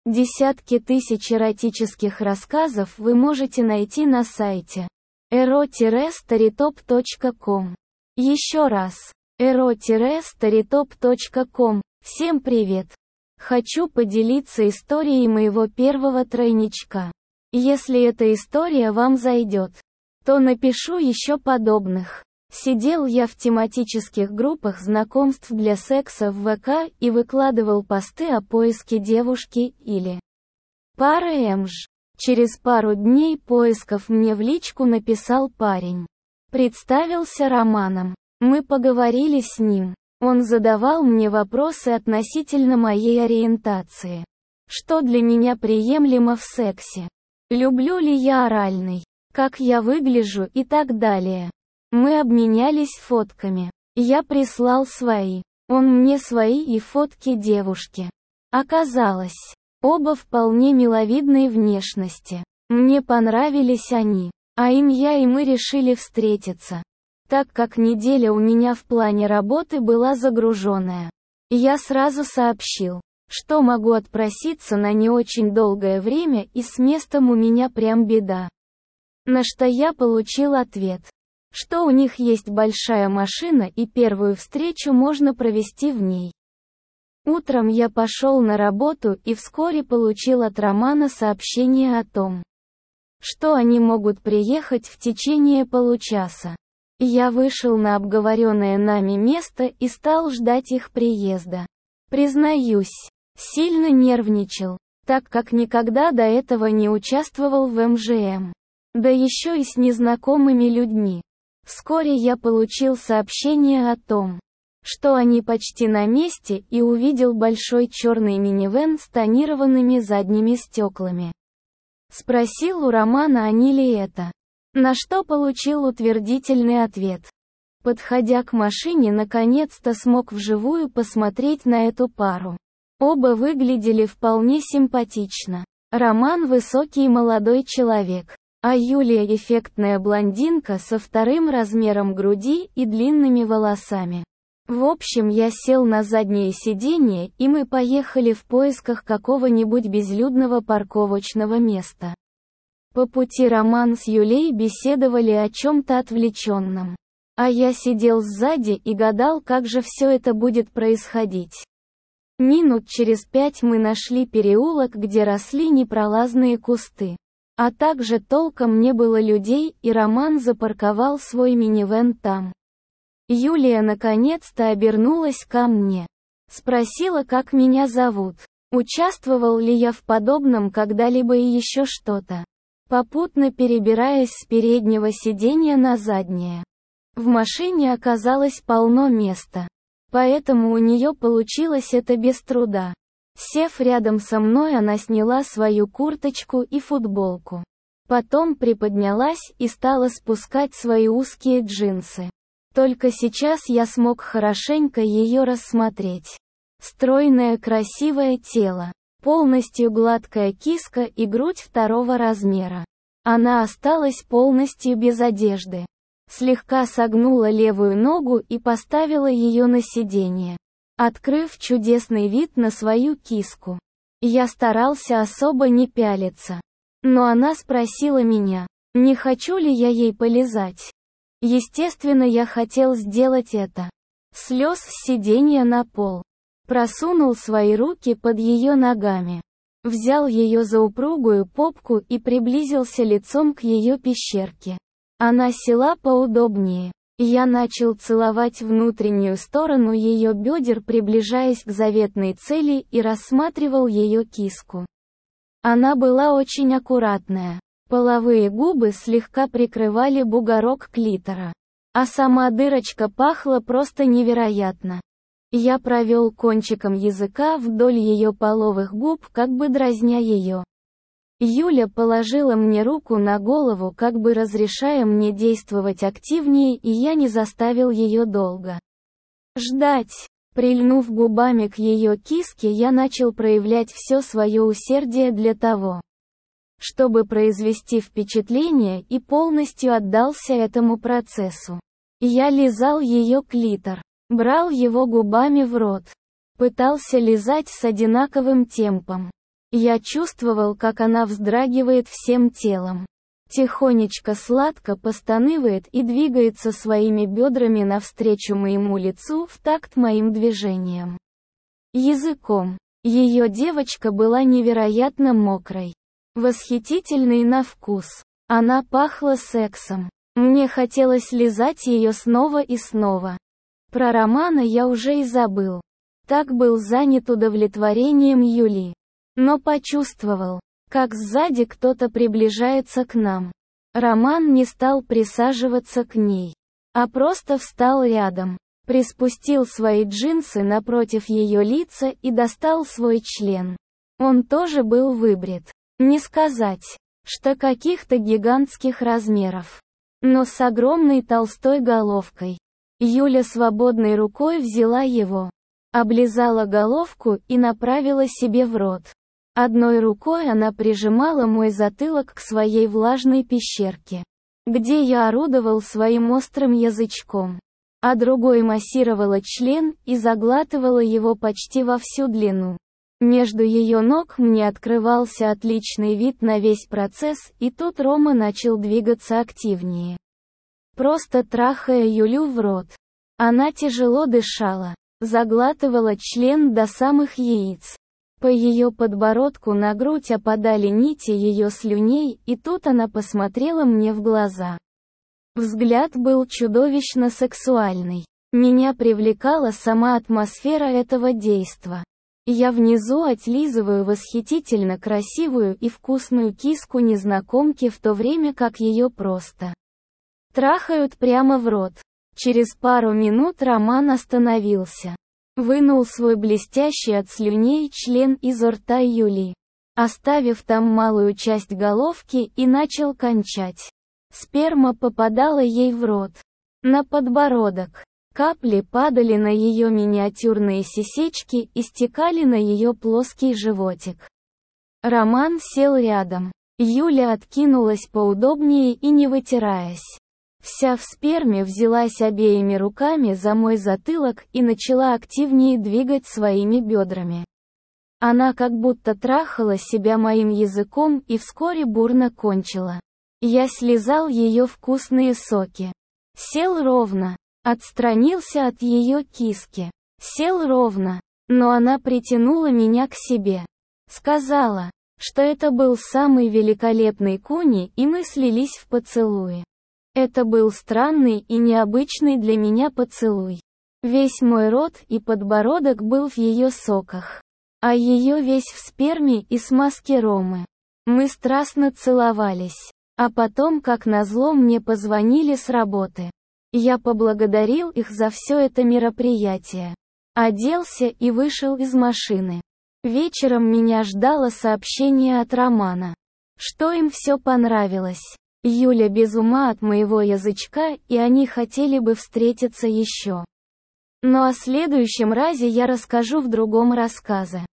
Десятки тысяч эротических рассказов вы можете найти на сайте ero-storytop.com. Еще раз, ero-storytop.com. Всем привет! Хочу поделиться историей моего первого тройничка. Если эта история вам зайдет, то напишу еще подобных. Сидел я в тематических группах знакомств для секса в ВК и выкладывал посты о поиске девушки или пары МЖ. Через пару дней поисков мне в личку написал парень. Представился Романом. Мы поговорили с ним. Он задавал мне вопросы относительно моей ориентации. Что для меня приемлемо в сексе? Люблю ли я оральный? Как я выгляжу и так далее. Мы обменялись фотками. Я прислал свои. Он мне свои и фотки девушки. Оказалось, оба вполне миловидной внешности. Мне понравились они. А им я и мы решили встретиться. Так как неделя у меня в плане работы была загруженная. Я сразу сообщил, что могу отпроситься на не очень долгое время и с местом у меня прям беда. На что я получил ответ, что у них есть большая машина и первую встречу можно провести в ней. Утром я пошел на работу и вскоре получил от Романа сообщение о том, что они могут приехать в течение получаса. Я вышел на обговоренное нами место и стал ждать их приезда. Признаюсь, сильно нервничал, так как никогда до этого не участвовал в МЖМ. Да еще и с незнакомыми людьми. Вскоре я получил сообщение о том, что они почти на месте и увидел большой черный минивэн с тонированными задними стеклами. Спросил у Романа, они ли это. На что получил утвердительный ответ. Подходя к машине, наконец-то смог вживую посмотреть на эту пару. Оба выглядели вполне симпатично. Роман высокий молодой человек. А Юлия эффектная блондинка со вторым размером груди и длинными волосами. В общем, я сел на заднее сиденье и мы поехали в поисках какого-нибудь безлюдного парковочного места. По пути Роман с Юлей беседовали о чем-то отвлеченном. А я сидел сзади и гадал, как же все это будет происходить. Минут через 5 мы нашли переулок, где росли непролазные кусты. А также толком не было людей, и Роман запарковал свой минивэн там. Юлия наконец-то обернулась ко мне. Спросила, как меня зовут, участвовал ли я в подобном когда-либо и еще что-то. Попутно перебираясь с переднего сиденья на заднее. В машине оказалось полно места. Поэтому у нее получилось это без труда. Сев рядом со мной, она сняла свою курточку и футболку. Потом приподнялась и стала спускать свои узкие джинсы. Только сейчас я смог хорошенько ее рассмотреть. Стройное красивое тело, полностью гладкая киска и грудь второго размера. Она осталась полностью без одежды. Слегка согнула левую ногу и поставила ее на сиденье, открыв чудесный вид на свою киску. Я старался особо не пялиться. Но она спросила меня, не хочу ли я ей полизать. Естественно, я хотел сделать это. Слез с сиденья на пол. Просунул свои руки под ее ногами. Взял ее за упругую попку и приблизился лицом к ее пещерке. Она села поудобнее. Я начал целовать внутреннюю сторону ее бедер, приближаясь к заветной цели, и рассматривал ее киску. Она была очень аккуратная. Половые губы слегка прикрывали бугорок клитора. А сама дырочка пахла просто невероятно. Я провел кончиком языка вдоль ее половых губ, как бы дразня ее. Юля положила мне руку на голову, как бы разрешая мне действовать активнее, и я не заставил ее долго ждать. Прильнув губами к ее киске, я начал проявлять все свое усердие для того, чтобы произвести впечатление, и полностью отдался этому процессу. Я лизал ее клитор, брал его губами в рот, пытался лизать с одинаковым темпом. Я чувствовал, как она вздрагивает всем телом. Тихонечко сладко постанывает и двигается своими бедрами навстречу моему лицу в такт моим движениям. Языком. Ее девочка была невероятно мокрой. Восхитительной на вкус. Она пахла сексом. Мне хотелось лизать ее снова и снова. Про Романа я уже и забыл. Так был занят удовлетворением Юли. Но почувствовал, как сзади кто-то приближается к нам. Роман не стал присаживаться к ней, а просто встал рядом, приспустил свои джинсы напротив ее лица и достал свой член. Он тоже был выбрит. Не сказать, что каких-то гигантских размеров, но с огромной толстой головкой. Юля свободной рукой взяла его, облизала головку и направила себе в рот. Одной рукой она прижимала мой затылок к своей влажной пещерке, где я орудовал своим острым язычком, а другой массировала член и заглатывала его почти во всю длину. Между ее ног мне открывался отличный вид на весь процесс, и тут Рома начал двигаться активнее, просто трахая Юлю в рот. Она тяжело дышала, заглатывала член до самых яиц. По ее подбородку на грудь опадали нити ее слюней, и тут она посмотрела мне в глаза. Взгляд был чудовищно сексуальный. Меня привлекала сама атмосфера этого действа. Я внизу отлизываю восхитительно красивую и вкусную киску незнакомки, в то время как ее просто трахают прямо в рот. Через пару минут Роман остановился. Вынул свой блестящий от слюней член изо рта Юли, оставив там малую часть головки, и начал кончать. Сперма попадала ей в рот, на подбородок. Капли падали на ее миниатюрные сисечки и стекали на ее плоский животик. Роман сел рядом. Юля откинулась поудобнее и, не вытираясь, вся в сперме, взялась обеими руками за мой затылок и начала активнее двигать своими бедрами. Она как будто трахала себя моим языком и вскоре бурно кончила. Я слизал ее вкусные соки. Сел ровно. Отстранился от ее киски. Сел ровно. Но она притянула меня к себе. Сказала, что это был самый великолепный куни, и мы слились в поцелуе. Это был странный и необычный для меня поцелуй. Весь мой рот и подбородок был в ее соках, а ее весь в сперме и смазке Ромы. Мы страстно целовались. А потом, как назло, мне позвонили с работы. Я поблагодарил их за все это мероприятие. Оделся и вышел из машины. Вечером меня ждало сообщение от Романа, что им все понравилось. Юля без ума от моего язычка, и они хотели бы встретиться еще. Но о следующем разе я расскажу в другом рассказе.